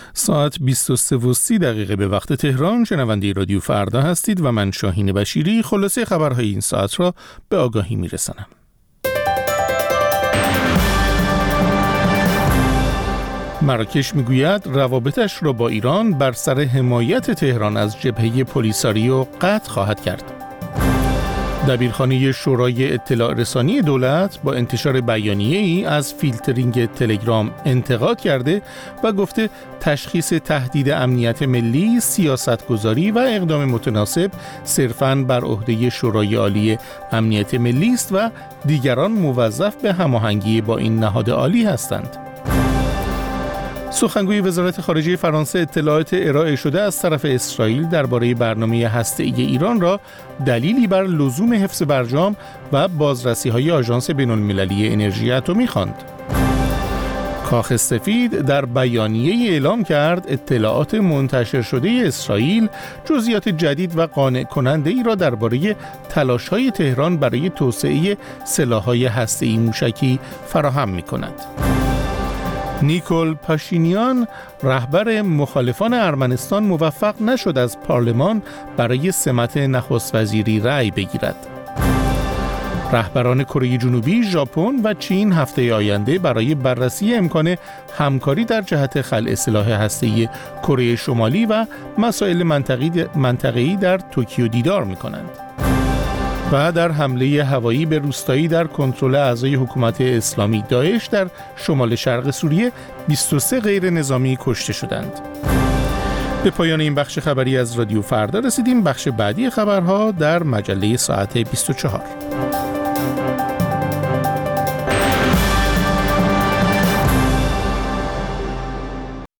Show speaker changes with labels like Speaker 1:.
Speaker 1: ساعت 23:30 به وقت تهران. شنونده رادیو فردا هستید و من شاهین بشیری خلاصه خبرهای این ساعت را به آگاهی میرسانم. مراکش میگوید روابطش را با ایران بر سر حمایت تهران از جبهه پولیساریو قطع خواهد کرد. دبیرخانه شورای اطلاع رسانی دولت با انتشار بیانیه‌ای از فیلترینگ تلگرام انتقاد کرده و گفته تشخیص تهدید امنیت ملی، سیاستگذاری و اقدام متناسب صرفاً بر عهده شورای عالی امنیت ملی است و دیگران موظف به هماهنگی با این نهاد عالی هستند. سخنگوی وزارت خارجه فرانسه اطلاعات ارائه شده از طرف اسرائیل درباره برنامه هسته‌ای ایران را دلیلی بر لزوم حفظ برجام و بازرسی‌های آژانس بین‌المللی انرژی اتمی خواند. کاخ سفید در بیانیه‌ای اعلام کرد اطلاعات منتشر شده اسرائیل جزئیات جدید و قانع کننده ای را درباره تلاش‌های تهران برای توسعه سلاح‌های هسته‌ای موشکی فراهم می‌کند. نیکول پاشینیان رهبر مخالفان ارمنستان موفق نشد از پارلمان برای سمت نخست وزیری رأی بگیرد. رهبران کره جنوبی، ژاپن و چین هفته آینده برای بررسی امکان همکاری در جهت خلع سلاح هسته‌ای کره شمالی و مسائل منطقه‌ای در توکیو دیدار می‌کنند. و در حمله هوایی به روستایی در کنترل اعضای حکومت اسلامی داعش در شمال شرق سوریه 23 غیر نظامی کشته شدند. به پایان این بخش خبری از رادیو فردا رسیدیم. بخش بعدی خبرها در مجله ساعت 24.